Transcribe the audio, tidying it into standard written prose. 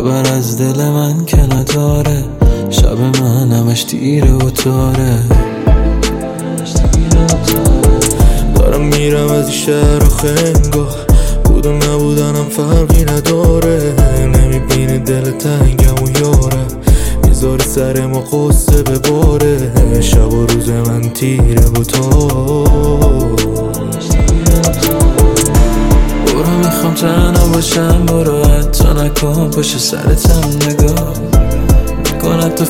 خبر از دل من که نداره، شب من همش تیره و تاره. دارم میرم از این شهر آخه انگار بود و نبودنم فرقی نداره. نمیبینی دل تنگم و یاره، میذاری سر ما قصه بباره. شب و روز من تیره و تاره. برو میخوام تنها باشم، برو حتی نکن پشت سرتم نگاه میکنم تو